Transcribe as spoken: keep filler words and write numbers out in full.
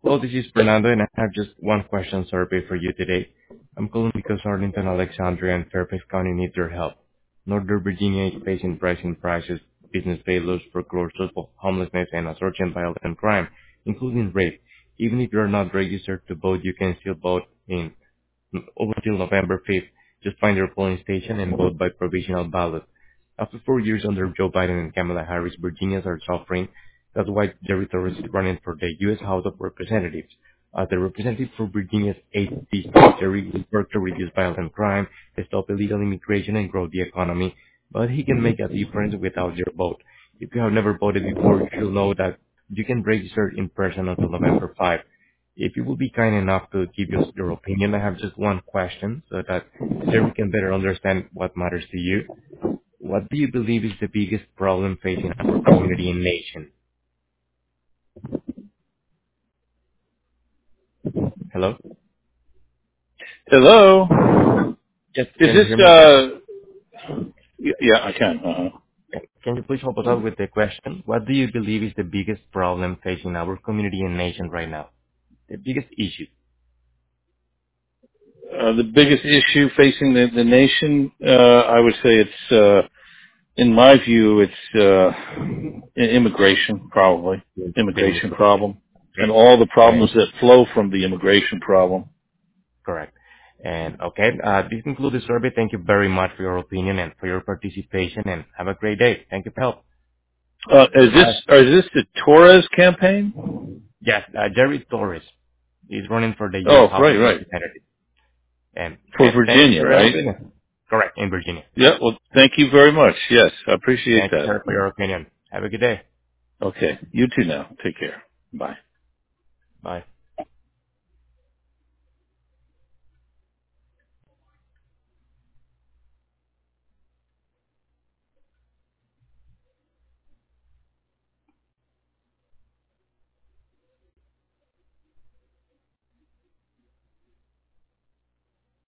Hello, this is Fernando, and I have just one question survey for you today. I'm calling because Arlington, Alexandria, and Fairfax County need your help. Northern Virginia is facing rising prices, business failures, foreclosures, homelessness, and a surge in violent crime, including rape. Even if you're not registered to vote, you can still vote in over until November fifth. Just find your polling station and vote by provisional ballot. After four years under Joe Biden and Kamala Harris, Virginians are suffering. That's why Jerry Torres is running for the U S. House of Representatives. As the representative for Virginia's eighth district, Jerry will work to reduce violent crime, stop illegal immigration, and grow the economy. But he can make a difference without your vote. If you have never voted before, you should know that you can register in person until November fifth. If you will be kind enough to give us your opinion, I have just one question so that Jerry can better understand what matters to you. What do you believe is the biggest problem facing our community and nation? Hello? Hello. Yes, Is can you this, hear me? uh, y- yeah, I can. Uh-huh. Can can you please help us out with the question? What do you believe is the biggest problem facing our community and nation right now? The biggest issue? Uh, the biggest issue facing the, the nation, uh, I would say it's, uh, in my view, it's, uh, i- immigration, probably. The the Immigration immigration. problem. And Okay. all the And problems that flow from the immigration problem. correct. And okay, uh, this concludes the survey. Thank you very much for your opinion and for your participation, and have a great day. Thank you for help. Uh, is this, Goodbye. or is this the Torres campaign? Yes, uh, Jerry Torres is running for the U S. Oh, House right, of right. Representatives. And For okay, thank you Virginia, for your right? opinion. Correct, in Virginia. Yeah, well, thank you very much. Yes, I appreciate Thank you, that. sir, for your opinion. Have a good day. Okay. You too now. Take care. Bye. Bye.